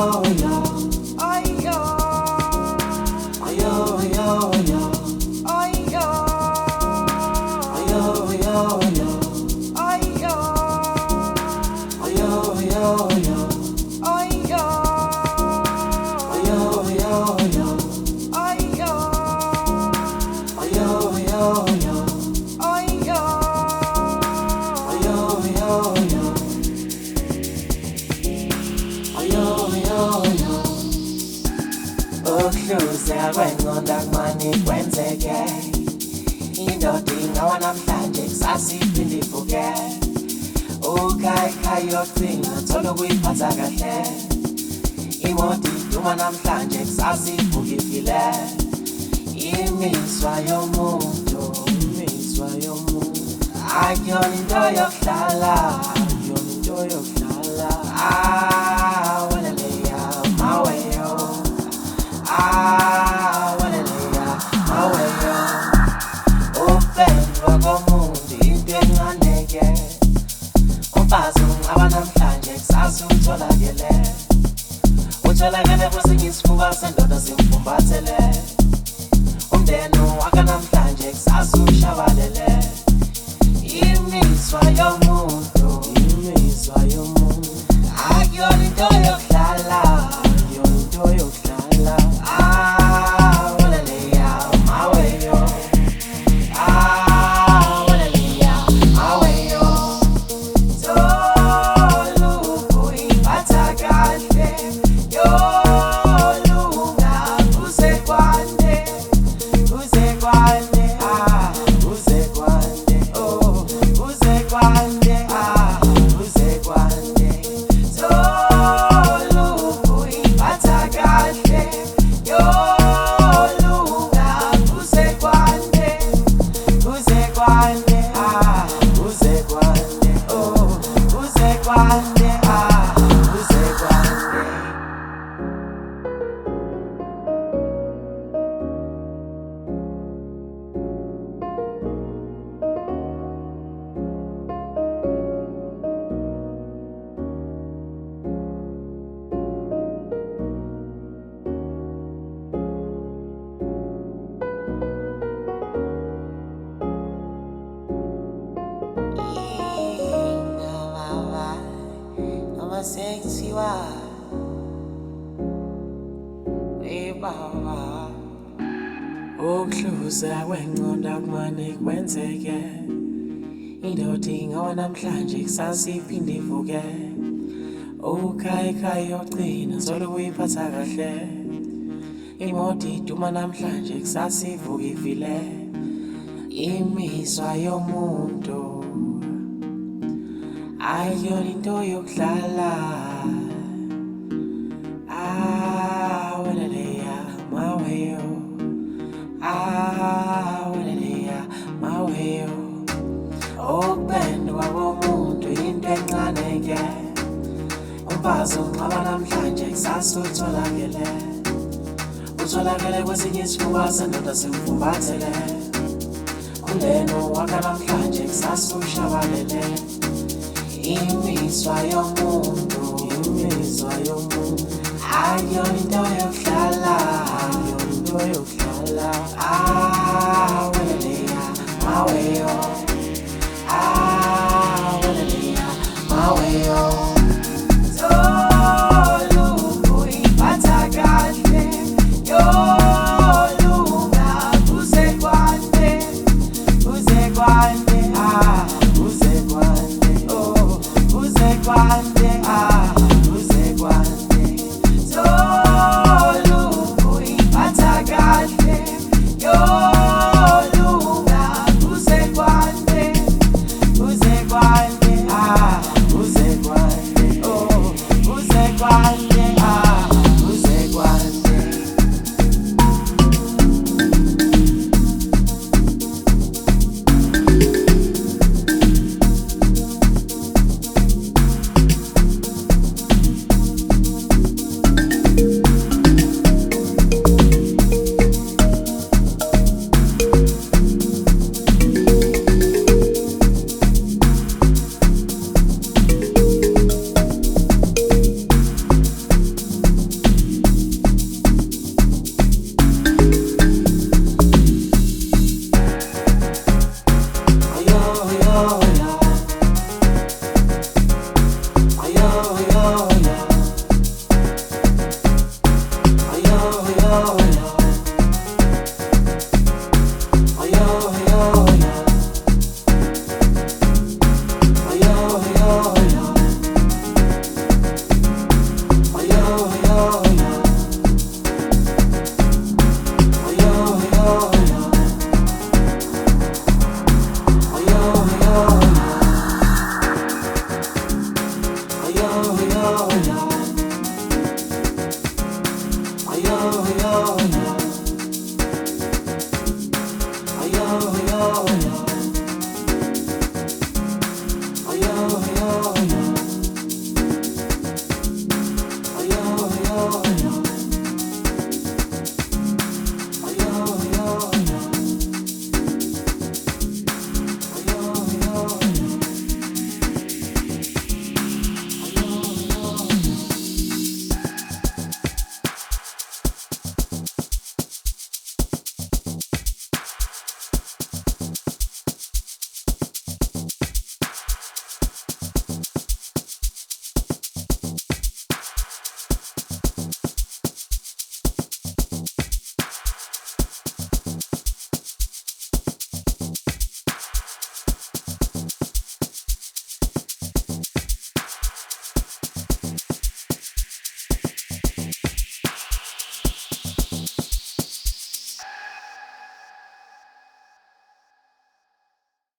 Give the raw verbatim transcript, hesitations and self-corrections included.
Ukluza kwenqonda kumane kwenzeke indoda ingawa namhlanje kusasiphinde ivuke ukhayikhayi yocina thola ukuyiphatha kahle imoto iduma namhlanje kusasivuka ifile imizwa yomuntu imizwa yomuntu akuyona into yokuhlala akuyona into yokuhlala ah wena leya maweyo ah wena leya maweyo upendwa komuntu into enganeke umfazi ungaba namhlanje kusasa utholakele utholakele kwesinye isifuba sendoda simfumbathele umndeni wakhe namhlanje kusasa ushabalele imizwa yomuntu imizwa yomuntu akuyona into yokuhlala akuyona into yokuhlala ah wena leya maweyo ah wena leya maweyo toluku iphatha kahle yolunga kuze kwande kuze kwande ah kuze kwande oh kuze kwande ah kuze kwande toluku iphatha kahle yolunga kuze kwande kuze kwande ah kuze kwande oh kuze kwande ah kuze kwande. Sekuthiwa webaba ukuhluza kwenqonda kumane kwenzeke indoda ingawa namhlanje kusasa iphinde ivuke ukhayikhayi yocina thola ukuyiphatha kahle imoto iduma namhlanje kusasa ivuka ifile imizwa yomuntu akuyona into yokuhlala ah wena leya maweyo ah wena leya maweyo ukupendwa komuntu into encaneke umfazi ungaba namhlanje kusasa utholakele utholakele kwesinye isifuba sendoda simfumbathele umndeni wakhe namhlanje kusasa ushabalele imizwa yomuntu imizwa yomuntu akuyona into yokuhlala akuyona into yokuhlala ah wena leya maweyo ah wena leya maweyo toluku iphatha kahle yolunga kuze kwande kuze kwande ah kuze kwande kuze kwande ah kuze kwande toluku iphatha kahle yo nawe